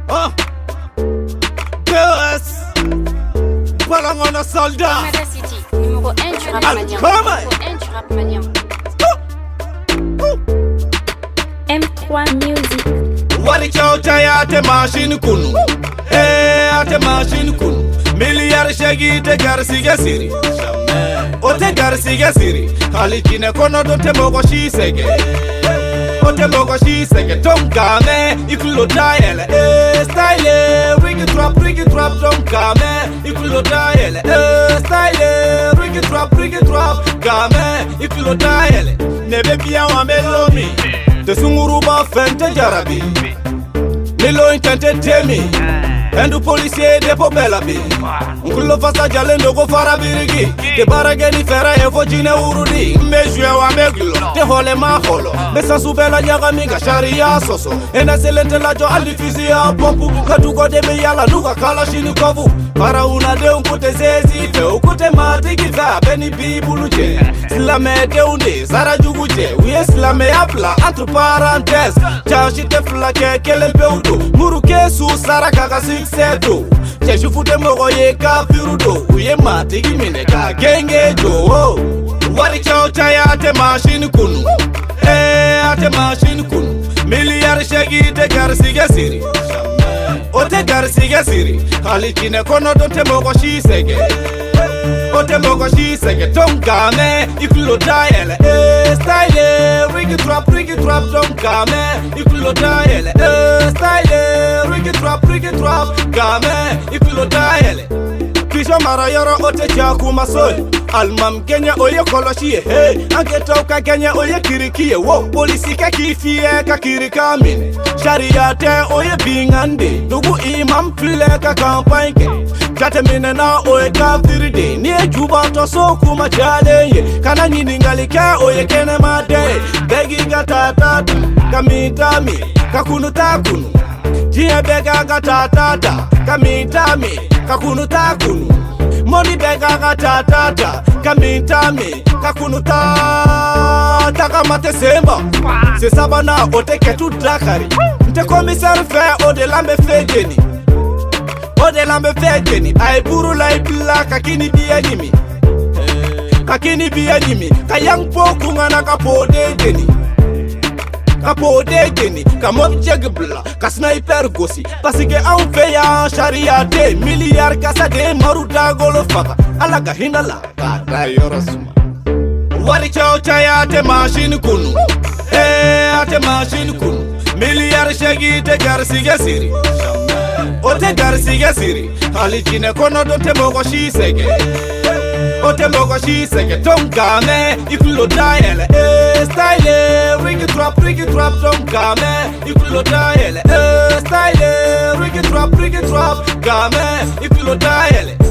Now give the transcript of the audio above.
Oh, KOS, Palangona soldat. City, numéro 1 du rap malien. Numéro 1 du rap malien. M3 Music. Wari chauta ya te machine kunu. Ate machine kunu. Miliyar shagi te garsiga siri. O te garsiga siri. Hali chine kono do te mogo shi sege. O te mogo shi sege. Tonkame ikulo dial. Style ring it drop tonkame ikulo dial. Style ring it drop game ikulo dial. Nebe biya wa melomi. Te sunguru ba fente jarabi. Milo intente temi. Endu policier de popela bi. Nkulo fasa jale ndogo fara birigi. Te barageni fera efo jine urudi. Mejue wa meglo. Te hole ma holo. Mesa subela nyaga minga sharia soso. Ena selente la jo alifisi ya popu. Katuko de meyala nuka kala shini kovu. Para una de unkute zezi. Te ukute matikita beni bibuluje. Slame de unde zara juguje. Uye slame apla entre parenthèses. Chashi te flake kele peudo. Muru kesu sara kaka seto Jeshu fute mogo ye ka pirudo Uye matigi mine ka genge jo Wari chao chaya ate machine kunu Ate machine kunu Miliyar shagi te garsiga siri O te garsiga siri Hali chine kono do te mogo shi sege O te mogo shi sege Tonkame ikulo dial Style ring it drop tonkame ikulo dial Style ring it drop game ikulo dial Kisho mara yoro ote chaku masoi Almam Kenya oye koloshie hey Angetoka Kenya oye kirikie Wo polisi ka kifie ka kirika mine Sharia te oye bingande Nugu imam file ka kampanke Jate mine na oye kafiride Nye juba to soku machale ye Kana nyini ngalike oye kene made Begi gatatata Kamitami kakunu takunu Jie bega gatatata Kamitami kakunu takunu Moni bega gatatata Kamitami kakunu tata Kamate semba Se sabana ote ketu dakari Nte komisar fe ode lambe fejeni Ode lambe fejeni Ay buru la ibla kakini biya nimi Kakini biya nimi Kayang poku ngana kapode jeni Kapode geni, kamob jegbla, ka sniper gosi Pasike an feya sharia de, miliyar kasa de maruda golo faka Alaga hinala, kata yoro suma Wari chao chaya ate machine kunu Ate machine kunu Miliyar shagi te garsiga siri O te garsiga siri Hali chine kono do te mogo shi sege O te mogo shi sege Tonkame ikulo dial Style ring it drop tonkame ikulo dial Style ring it drop game ikulo dial